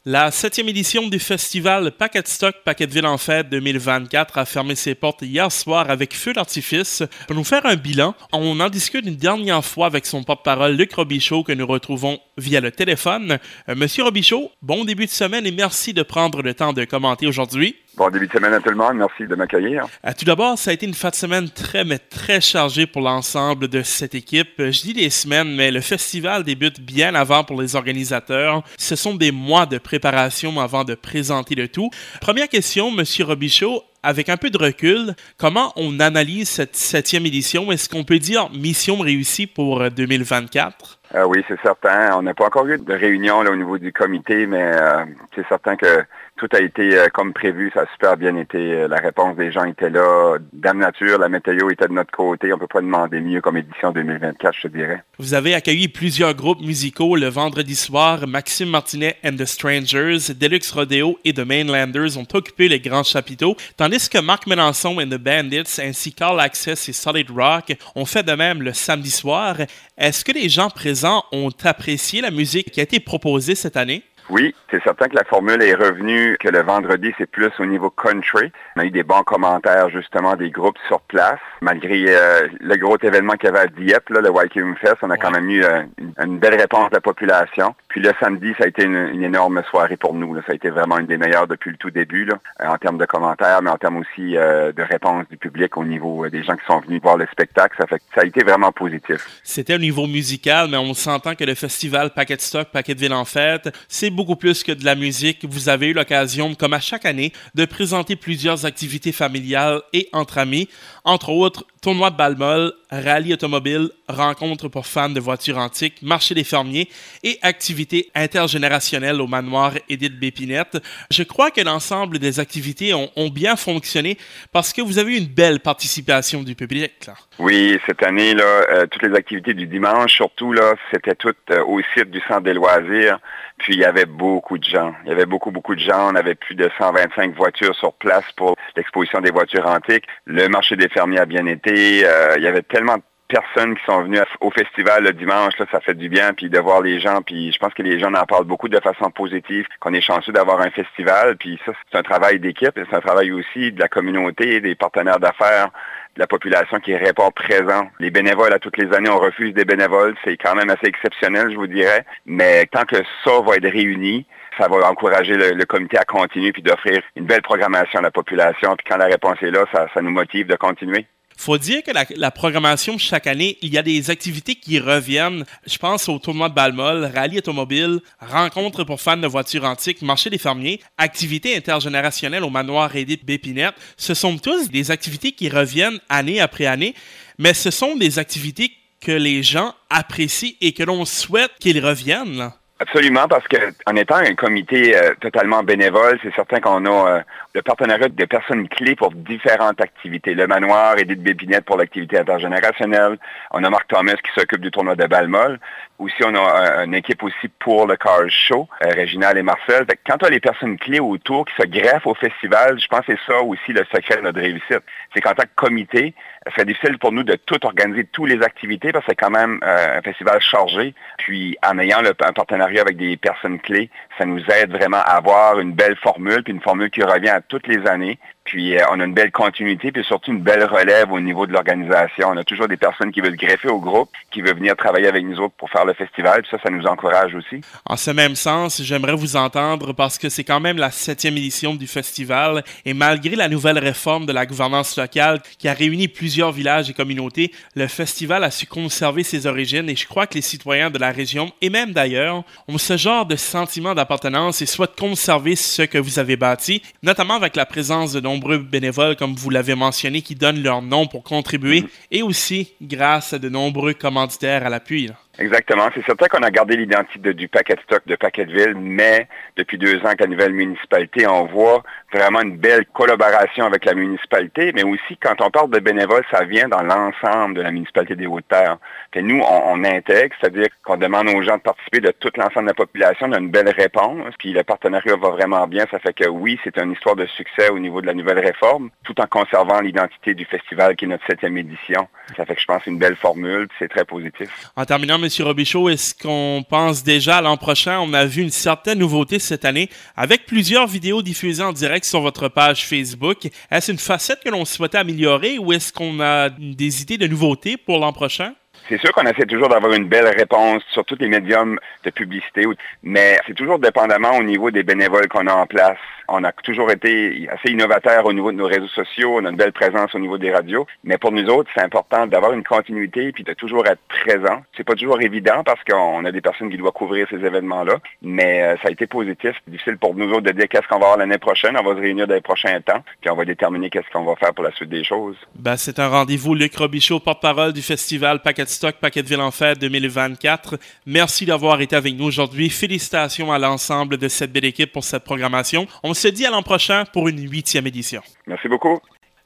La 7e édition du festival Paquet Stock Paquetteville en Fête 2024 a fermé ses portes hier soir avec feu d'artifice. Pour nous faire un bilan, on en discute une dernière fois avec son porte-parole Luc Robichaud que nous retrouvons via le téléphone. Monsieur Robichaud, bon début de semaine et merci de prendre le temps de commenter aujourd'hui. Bon début de semaine à tout le monde, merci de m'accueillir. Tout d'abord, ça a été une fin de semaine très chargée pour l'ensemble de cette équipe. Je dis des semaines, mais le festival débute bien avant pour les organisateurs. Ce sont des mois de préparation avant de présenter le tout. Première question, Monsieur Robichaud, avec un peu de recul, comment on analyse cette 7e édition? Est-ce qu'on peut dire mission réussie pour 2024? Oui, c'est certain. On n'a pas encore eu de réunion là, au niveau du comité, mais c'est certain que tout a été comme prévu. Ça a super bien été. La réponse des gens était là. Dame Nature, la météo était de notre côté. On ne peut pas demander mieux comme édition 2024, je te dirais. Vous avez accueilli plusieurs groupes musicaux le vendredi soir. Maxime Martinet and the Strangers, Deluxe Rodeo et The Mainlanders ont occupé les grands chapiteaux, tandis que Marc Melançon and the Bandits ainsi qu'All Access et Solid Rock ont fait de même le samedi soir. Est-ce que les gens présents ont apprécié la musique qui a été proposée cette année? Oui, c'est certain que la formule est revenue, que le vendredi, c'est plus au niveau country. On a eu des bons commentaires, justement, des groupes sur place. Malgré le gros événement qu'il y avait à Dieppe, là, le Wycombe Fest, on a quand même eu une belle réponse de la population. Puis le samedi, ça a été une énorme soirée pour nous. Là. Ça a été vraiment une des meilleures depuis le tout début, là, en termes de commentaires, mais en termes aussi de réponse du public au niveau des gens qui sont venus voir le spectacle. Ça a été vraiment positif. C'était au niveau musical, mais on s'entend que le festival Paquet Stock Paquetteville en Fête, c'est beaucoup plus que de la musique. Vous avez eu l'occasion, comme à chaque année, de présenter plusieurs activités familiales et entre amis, entre autres tournoi de balle-molle, rallye automobile, rencontres pour fans de voitures antiques, marché des fermiers et activités intergénérationnelles au manoir Édith Bépinette. Je crois que l'ensemble des activités ont bien fonctionné parce que vous avez eu une belle participation du public, là. Oui, cette année, là, toutes les activités du dimanche, surtout, là, c'était toutes au site du Centre des loisirs. Puis, il y avait beaucoup de gens. Il y avait beaucoup de gens. On avait plus de 125 voitures sur place pour l'exposition des voitures antiques. Le marché des fermiers a bien été. Il y avait tellement de personnes qui sont venues au festival le dimanche, là, ça fait du bien, puis de voir les gens, puis je pense que les gens en parlent beaucoup de façon positive, qu'on est chanceux d'avoir un festival, puis ça, c'est un travail d'équipe, c'est un travail aussi de la communauté, des partenaires d'affaires, de la population qui répond présent. Les bénévoles, à toutes les années, on refuse des bénévoles, c'est quand même assez exceptionnel, je vous dirais, mais tant que ça va être réuni, ça va encourager le comité à continuer puis d'offrir une belle programmation à la population, puis quand la réponse est là, ça nous motive de continuer. Faut dire que la programmation chaque année, il y a des activités qui reviennent. Je pense au tournoi de balle-molle, rallye automobile, rencontres pour fans de voitures antiques, marché des fermiers, activités intergénérationnelles au manoir Édith Bépinette. Ce sont tous des activités qui reviennent année après année, mais ce sont des activités que les gens apprécient et que l'on souhaite qu'ils reviennent, là. Absolument, parce que en étant un comité totalement bénévole, c'est certain qu'on a le partenariat de personnes clés pour différentes activités. Le manoir, Édith Bépinette pour l'activité intergénérationnelle. On a Marc Thomas qui s'occupe du tournoi de balle-molle. Aussi, on a une équipe aussi pour le Car Show, Réginald et Marcel. Fait que quand on a les personnes clés autour qui se greffent au festival, je pense que c'est ça aussi le secret de notre réussite. C'est qu'en tant que comité, c'est difficile pour nous de tout organiser, toutes les activités, parce que c'est quand même un festival chargé. Puis, en ayant un partenariat avec des personnes clés, ça nous aide vraiment à avoir une belle formule, puis une formule qui revient à toutes les années. Puis on a une belle continuité, puis surtout une belle relève au niveau de l'organisation. On a toujours des personnes qui veulent greffer au groupe, qui veulent venir travailler avec nous autres pour faire le festival, puis ça nous encourage aussi. En ce même sens, j'aimerais vous entendre parce que c'est quand même la 7e édition du festival et malgré la nouvelle réforme de la gouvernance locale qui a réuni plusieurs villages et communautés, le festival a su conserver ses origines et je crois que les citoyens de la région et même d'ailleurs ont ce genre de sentiment d'appartenance et souhaitent conserver ce que vous avez bâti, notamment avec la présence de nombreux bénévoles, comme vous l'avez mentionné, qui donnent leur nom pour contribuer et aussi grâce à de nombreux commanditaires à l'appui, là. Exactement. C'est certain qu'on a gardé l'identité du Paquet Stock de Paquetteville, mais depuis 2 ans avec la nouvelle municipalité, on voit vraiment une belle collaboration avec la municipalité, mais aussi quand on parle de bénévoles, ça vient dans l'ensemble de la municipalité des Hautes-Terres. Puis nous, on intègre, c'est-à-dire qu'on demande aux gens de participer de tout l'ensemble de la population, on a une belle réponse, puis le partenariat va vraiment bien. Ça fait que oui, c'est une histoire de succès au niveau de la nouvelle réforme, tout en conservant l'identité du festival qui est notre 7e édition. Ça fait que je pense que c'est une belle formule, puis c'est très positif. En terminant, M. Robichaud, est-ce qu'on pense déjà à l'an prochain? On a vu une certaine nouveauté cette année avec plusieurs vidéos diffusées en direct sur votre page Facebook. Est-ce une facette que l'on souhaitait améliorer ou est-ce qu'on a des idées de nouveautés pour l'an prochain? C'est sûr qu'on essaie toujours d'avoir une belle réponse sur tous les médiums de publicité, mais c'est toujours dépendamment au niveau des bénévoles qu'on a en place. On a toujours été assez innovateurs au niveau de nos réseaux sociaux, on a une belle présence au niveau des radios, mais pour nous autres, c'est important d'avoir une continuité puis de toujours être présent. C'est pas toujours évident parce qu'on a des personnes qui doivent couvrir ces événements-là, mais ça a été positif. C'est difficile pour nous autres de dire qu'est-ce qu'on va avoir l'année prochaine. On va se réunir dans les prochains temps, puis on va déterminer qu'est-ce qu'on va faire pour la suite des choses. C'est un rendez-vous. Luc Robichaud, porte-parole du festival Paquet Stock Paquetteville en Fête 2024. Merci d'avoir été avec nous aujourd'hui. Félicitations à l'ensemble de cette belle équipe pour cette programmation. On se dit à l'an prochain pour une 8e édition. Merci beaucoup.